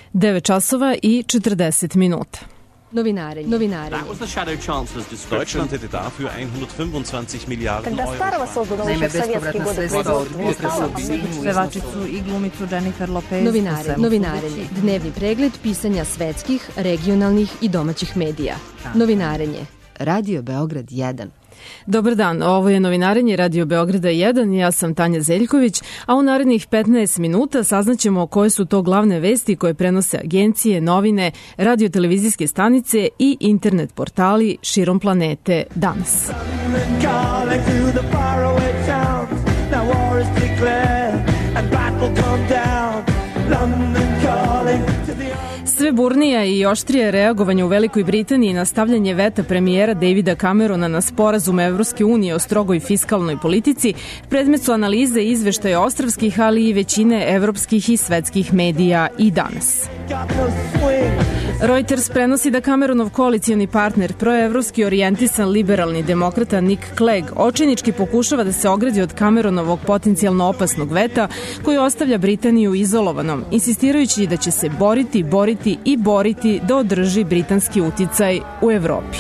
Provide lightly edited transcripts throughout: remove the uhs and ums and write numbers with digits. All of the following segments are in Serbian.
9 časova i 40 minuta. Novinare. Deutschland hätte dafür 125 Milliarden Euro. Naime, bespovratna sredstva od pevačicu i glumicu Jennifer Lopez. Novinarenje. Dnevni pregled pisanja svetskih, regionalnih i domaćih medija. Novinarenje. Radio Beograd 1. Dobar dan, ovo je Novinarenje Radio Beograda 1, ja sam Tanja Zeljković, a u narednih 15 minuta saznaćemo koje su to glavne vesti koje prenose agencije, novine, radio-televizijske stanice i internet portali širom planete danas. Sve burnije i oštrije reagovanje u Velikoj Britaniji na stavljanje veta premijera Davida Camerona na sporazum Evropske unije o strogoj fiskalnoj politici predmet su analize i izveštaja ostrvskih, ali i većine evropskih i svetskih medija i danas. Reuters prenosi da Cameronov koalicioni partner, proevropski orijentisan liberalni demokrata Nick Clegg očajnički pokušava da se ogradi od Cameronovog potencijalno opasnog veta koji ostavlja Britaniju izolovanom, insistirajući da će se boriti da održi britanski uticaj u Evropi.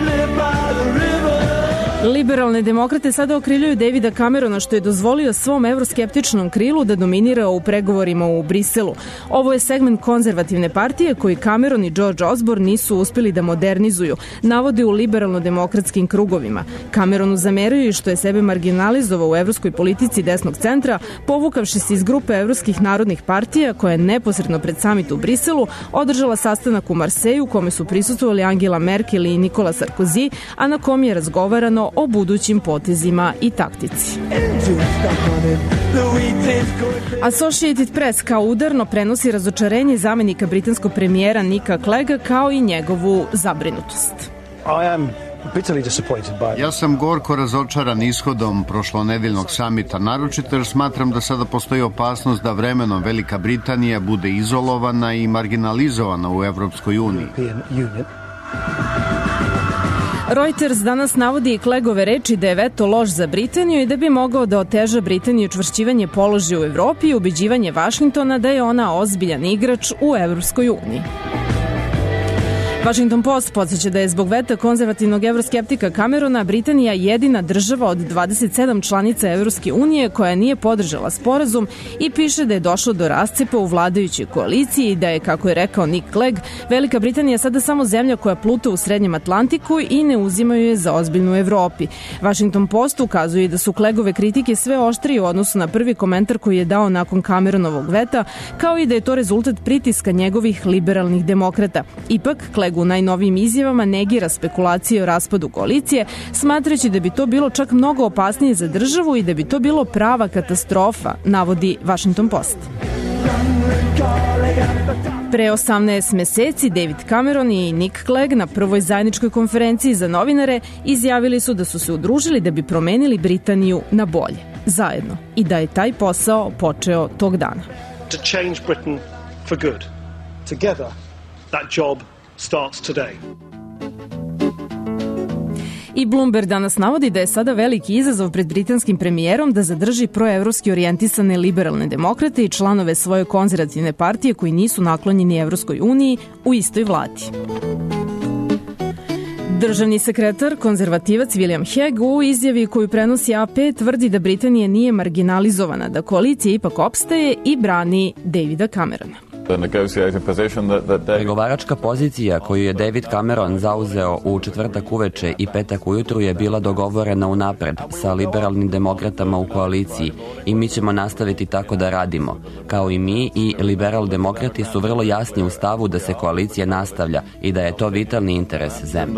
Liberalne demokrate sada okrivljuju Davida Camerona što je dozvolio svom evroskeptičnom krilu da dominira u pregovorima u Briselu. Ovo je segment konzervativne partije koji Cameron i George Osborne nisu uspeli da modernizuju, navode u liberalno-demokratskim krugovima. Cameronu zameraju što je sebe marginalizovao u evropskoj politici desnog centra, povukavši se iz grupe evropskih narodnih partija koja je neposredno pred samit u Briselu održala sastanak u Marseju kome su prisustvovali Angela Merkel i Nikola Sarkozy, a na kom je razgovarano o budućim potezima i taktici. Associated Press kao udarno prenosi razočarenje zamenika britanskog premijera Nicka Clegga kao i njegovu zabrinutost. Ja sam gorko razočaran ishodom prošlonedeljnog samita, naročito jer smatram da sada postoji opasnost da vremenom Velika Britanija bude izolovana i marginalizovana u Evropskoj uniji. Reuters danas navodi i Cleggove reči da je veto loš za Britaniju i da bi mogao da oteža Britaniju čvršćivanje položaja u Evropi i ubeđivanje Vašingtona da je ona ozbiljan igrač u Evropskoj uniji. Washington Post podsjeća da je zbog veta konzervativnog evroskeptika Camerona Britanija jedina država od 27 članica Evropske unije koja nije podržala sporazum i piše da je došlo do rascepa u vladajućoj koaliciji i da je, kako je rekao Nick Clegg, Velika Britanija sada samo zemlja koja pluta u Srednjem Atlantiku i ne uzimaju je za ozbiljnu u Evropi. Washington Post ukazuje da su Cleggove kritike sve oštrije u odnosu na prvi komentar koji je dao nakon Cameronovog veta, kao i da je to rezultat pritiska njegovih liberalnih demokrata. Ipak, Clegg u najnovijim izjavama negira spekulacije o raspadu koalicije, smatrajući da bi to bilo čak mnogo opasnije za državu i da bi to bilo prava katastrofa, navodi Washington Post. Pre 18 meseci David Cameron i Nick Clegg na prvoj zajedničkoj konferenciji za novinare izjavili su da su se udružili da bi promenili Britaniju na bolje, zajedno, i da je taj posao počeo tog dana. To change Britain for good. Together, that job starts today. I Bloomberg danas navodi da je sada veliki izazov pred britanskim premijerom da zadrži proevropski orijentisane liberalne demokrate i članove svoje konzervativne partije koji nisu naklonjeni Evropskoj uniji u istoj vladi. Državni sekretar, konzervativac William Hague u izjavi koju prenosi AP tvrdi da Britanija nije marginalizovana, da koalicija ipak opstaje i brani Davida Camerona. Pregovaračka pozicija koju je David Cameron zauzeo u četvrtak uveče i petak ujutru je bila dogovorena unapred sa liberalnim demokratama u koaliciji i mi ćemo nastaviti tako da radimo. Kao i mi i liberal demokrati su vrlo jasni u stavu da se koalicija nastavlja i da je to vitalni interes zemlje.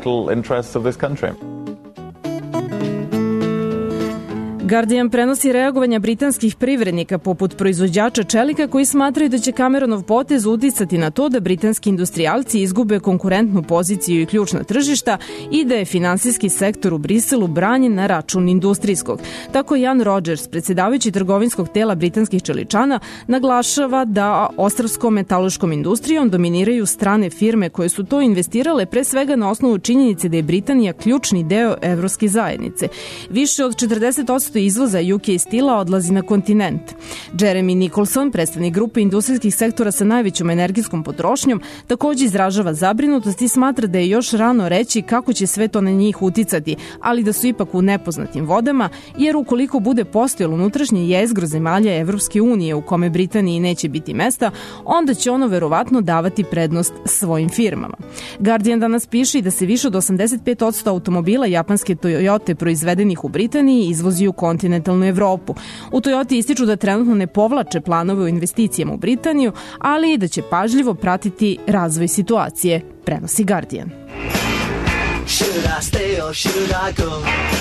Guardian prenosi reagovanja britanskih privrednika poput proizvođača čelika koji smatraju da će Cameronov potez uticati na to da britanski industrijalci izgube konkurentnu poziciju i ključna tržišta i da je finansijski sektor u Briselu branjen na račun industrijskog. Tako Ian Rogers, predsjedavajući trgovinskog tela britanskih čeličana, naglašava da ostrvskom metaloškom industrijom dominiraju strane firme koje su to investirale pre svega na osnovu činjenice da je Britanija ključni deo evropske zajednice. Više od 40% 50% izvoza UK Steel-a odlazi na kontinent. Jeremy Nicholson, predstavnik grupe industrijskih sektora sa najvećom energetskom potrošnjom, takođe izražava zabrinutost i smatra da je još rano reći kako će sve to na njih uticati, ali da su ipak u nepoznatim vodama, jer ukoliko bude postojalo unutrašnje jezgro zemalja Evropske unije u kome Britaniji neće biti mesta, onda će ono verovatno davati prednost svojim firmama. Guardian danas piše da se više od 85% automobila japanske Toyota proizvedenih u Britaniji izvozi u kontinentalnu Evropu. U Toyoti ističu da trenutno ne povlače planove o investicijama u Britaniju, ali i da će pažljivo pratiti razvoj situacije, prenosi Guardian. Should I stay or should I go?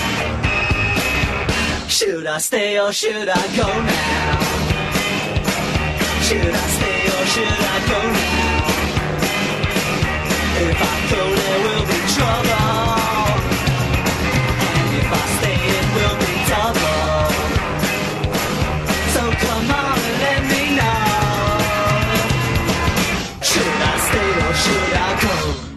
Should I stay or should I go now? Should I stay or should I go now? If I go there will be trouble, and if I stay it will be double. So come on and let me know. Should I stay or should I go?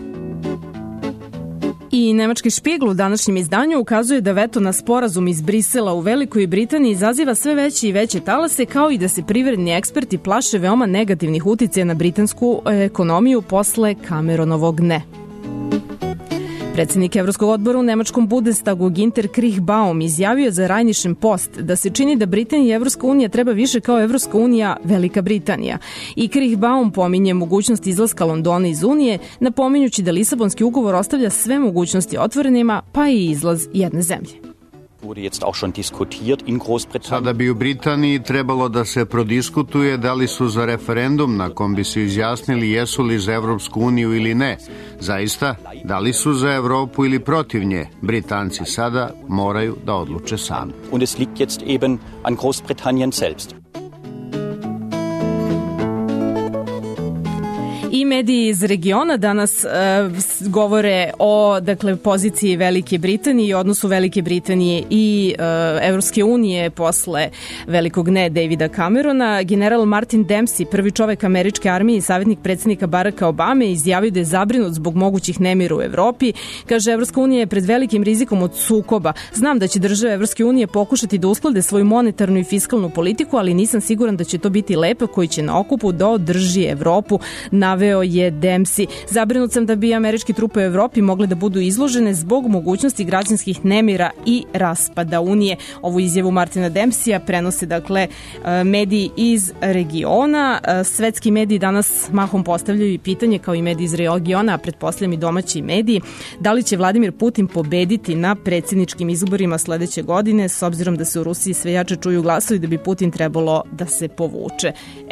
I nemački Špigl u današnjem izdanju ukazuje da veto na sporazum iz Brisela u Velikoj Britaniji izaziva sve veće i veće talase, kao i da se privredni eksperti plaše veoma negativnih uticaja na britansku ekonomiju posle Cameronovog ne. Predsednik Evropskog odbora u nemačkom Bundestagu Ginter Kriechbaum izjavio za Rheinischen Post da se čini da Britanija i Evropska unija treba više kao Evropska unija Velika Britanija. I Kriechbaum pominje mogućnost izlaska Londona iz Unije, napominjući da Lisabonski ugovor ostavlja sve mogućnosti otvorenima, pa i izlaz jedne zemlje. Sada bi u Britaniji trebalo da se prodiskutuje da li su za referendum na kom bi se izjasnili jesu li za Evropsku uniju ili ne. Zaista, da li su za Evropu ili protiv nje, Britanci sada moraju da odluče sami. Und es liegt jetzt eben an Großbritannien selbst. I mediji iz regiona danas govore o poziciji Velike Britanije i odnosu Velike Britanije i Evropske unije posle velikog ne Davida Camerona. General Martin Dempsey, prvi čovek američke armije i savjetnik predsjednika Baracka Obame, izjavio da je zabrinut zbog mogućih nemira u Evropi. Kaže, Evropska unija je pred velikim rizikom od sukoba. Znam da će države Evropske unije pokušati da usklade svoju monetarnu i fiskalnu politiku, ali nisam siguran da će to biti lepak koji će na okupu da održi Evropu, naveo je Dempsey. Zabrinut sam da bi američke trupe u Evropi mogle da budu izložene zbog mogućnosti građanskih nemira i raspada Unije. Ovu izjavu Martina Dempseya prenose mediji iz regiona. Svetski mediji danas mahom postavljaju i pitanje, kao i mediji iz regiona, a pretpostavljam i domaći mediji, da li će Vladimir Putin pobediti na predsjedničkim izborima sledeće godine, s obzirom da se u Rusiji sve jače čuju glasovi da bi Putin trebalo da se povuče.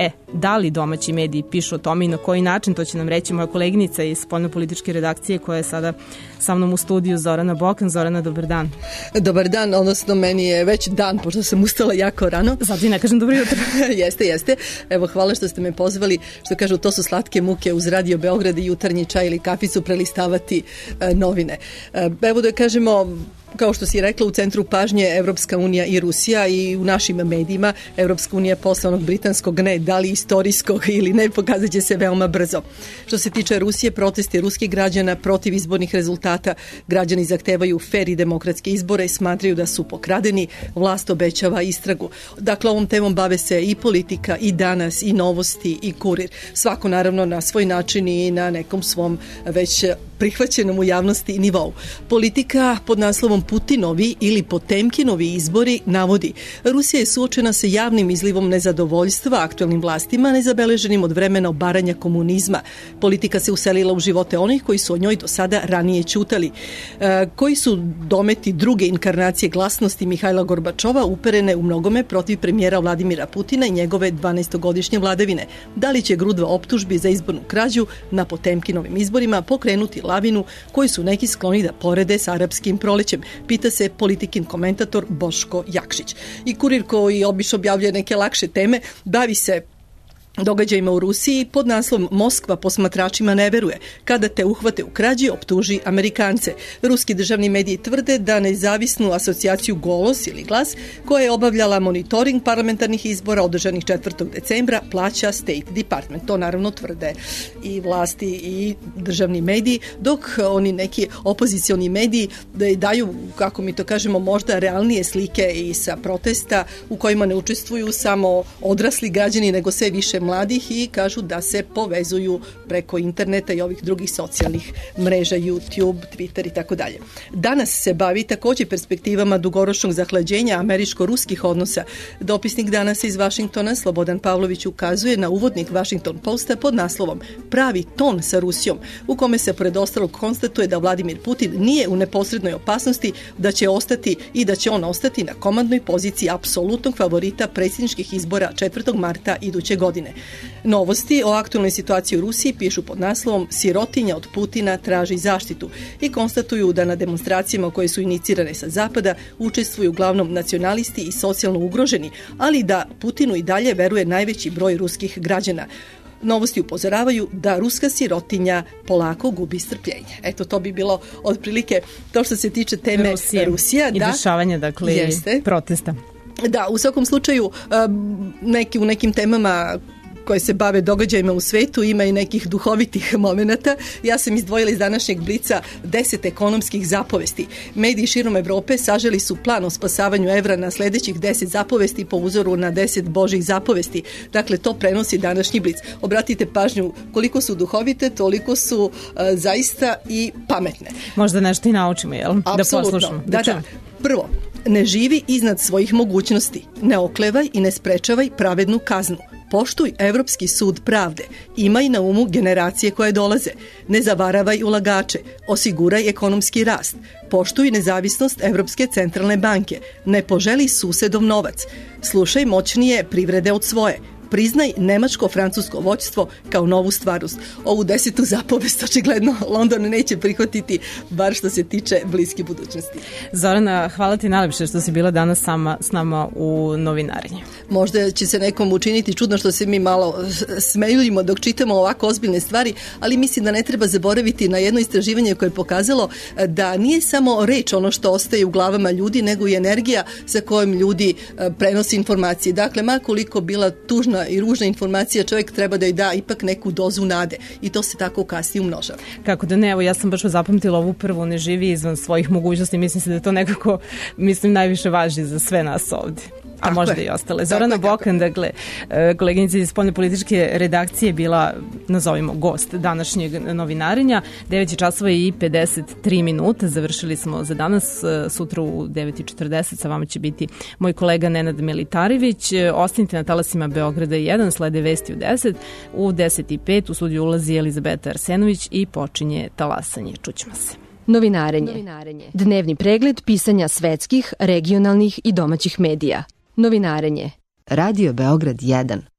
Da li domaći mediji pišu o tome i na koji način, to će nam reći moja koleginica iz spoljnopolitičke redakcije koja je sada sa mnom u studiju, Zorana Bokan. Zorana, dobar dan. Dobar dan, odnosno meni je već dan, pošto sam ustala jako rano. Zato i ne kažem dobro jutro. Jeste. Evo, hvala što ste me pozvali. Što kažu, to su slatke muke uz Radio Beograd i jutarnji čaj ili kaficu prelistavati novine. Evo da kažemo, kao što si rekla, u centru pažnje Evropska unija i Rusija, i u našim medijima Evropska unija posle onog britanskog ne, da li istorijskog ili ne, pokazat će se veoma brzo. Što se tiče Rusije, protesti ruskih građana protiv izbornih rezultata, građani zahtevaju fer i demokratske izbore, smatraju da su pokradeni, vlast obećava istragu. Dakle, ovom temom bave se i politika, i Danas, i Novosti, i Kurir. Svako naravno na svoj način i na nekom svom već prihvaćenom u javnosti nivou. Politika pod naslovom Putinovi ili Potemkinovi izbori navodi: Rusija je suočena sa javnim izlivom nezadovoljstva aktuelnim vlastima, nezabeleženim od vremena obaranja komunizma. Politika se uselila u živote onih koji su o njoj do sada ranije ćutali. Koji su dometi druge inkarnacije glasnosti Mihajla Gorbačova uperene u mnogome protiv premijera Vladimira Putina i njegove 12-godišnje vladavine? Da li će grudva optužbi za izbornu krađu na Potemkinovim izborima pokrenuti lavinu koju su neki skloni da porede s arapskim prolećem? Pita se Politikin komentator Boško Jakšić. I Kurir, koji obično objavljuje neke lakše teme, bavi se događajima u Rusiji pod naslovom Moskva posmatračima ne veruje. Kada te uhvate u krađi, optuži Amerikance. Ruski državni mediji tvrde da nezavisnu asocijaciju Golos ili Glas, koja je obavljala monitoring parlamentarnih izbora održanih 4. decembra, plaća State Department. To naravno tvrde i vlasti i državni mediji, dok oni neki opozicioni mediji daju, kako mi to kažemo, možda realnije slike i sa protesta u kojima ne učestvuju samo odrasli građani, nego sve više mladih i kažu da se povezuju preko interneta i ovih drugih socijalnih mreža, YouTube, Twitter i tako dalje. Danas se bavi takođe perspektivama dugoročnog zahlađenja američko-ruskih odnosa. Dopisnik Danas iz Vašingtona Slobodan Pavlović ukazuje na uvodnik Washington Posta pod naslovom Pravi ton sa Rusijom, u kome se pored ostalog konstatuje da Vladimir Putin nije u neposrednoj opasnosti, da će ostati i da će on ostati na komandnoj poziciji apsolutnog favorita predsjedničkih izbora 4. marta iduće godine. Novosti o aktualnoj situaciji u Rusiji pišu pod naslovom Sirotinja od Putina traži zaštitu i konstatuju da na demonstracijama koje su inicirane sa zapada učestvuju uglavnom nacionalisti i socijalno ugroženi, ali da Putinu i dalje veruje najveći broj ruskih građana. Novosti upozoravaju da ruska sirotinja polako gubi strpljenje. Eto, to bi bilo otprilike to što se tiče teme Rusija. I dešavanja, dakle, protesta. Da, u svakom slučaju u nekim temama koje se bave događajima u svetu ima i nekih duhovitih momenata. Ja sam izdvojila iz današnjeg Blica 10 ekonomskih zapovesti. Mediji širom Evrope saželi su plan o spasavanju evra na sledećih 10 zapovesti po uzoru na 10 božih zapovesti. Dakle, to prenosi današnji Blic. Obratite pažnju koliko su duhovite, toliko su zaista i pametne. Možda nešto i naučimo, jel? Apsolutno. Da poslušamo. Da. Prvo, ne živi iznad svojih mogućnosti. Ne oklevaj i ne sprečavaj pravednu kaznu. Poštuj Evropski sud pravde. Imaj na umu generacije koje dolaze. Ne zavaravaj ulagače. Osiguraj ekonomski rast. Poštuj nezavisnost Evropske centralne banke. Ne poželi susedov novac. Slušaj moćnije privrede od svoje. Priznaj nemačko-francusko vođstvo kao novu stvarnost. Ovu 10. zapovest očigledno London neće prihvatiti, bar što se tiče bliske budućnosti. Zorana, hvala ti najlepše što si bila danas s nama u novinarenju. Možda će se nekom učiniti čudno što se mi malo smejuljimo dok čitamo ovako ozbiljne stvari, ali mislim da ne treba zaboraviti na jedno istraživanje koje je pokazalo da nije samo reč ono što ostaje u glavama ljudi, nego i energija sa kojom ljudi prenose informacije. Dakle, ma koliko bila tužna i ružna informacija, čovjek treba da joj da ipak neku dozu nade i to se tako kasnije umnožava. Kako da ne, evo ja sam baš zapamtila ovu prvu, ne živi izvan svojih mogućnosti, mislim se da to nekako najviše važi za sve nas ovde. A možda i ostale. Zorana Bokan, dakle, koleginica iz spoljne političke redakcije bila, nazovimo, gost današnjeg novinarenja. 9 časova i 53 minuta. Završili smo za danas. Sutra u 9:40 sa vama će biti moj kolega Nenad Militarević. Ostanite na talasima Beograda 1, slede vesti u 10. U 10:05 u studiju ulazi Elizabeta Arsenović i počinje talasanje. Čućemo se. Novinarenje. Dnevni pregled pisanja svetskih, regionalnih i domaćih medija. Novinarenje. Radio Beograd 1.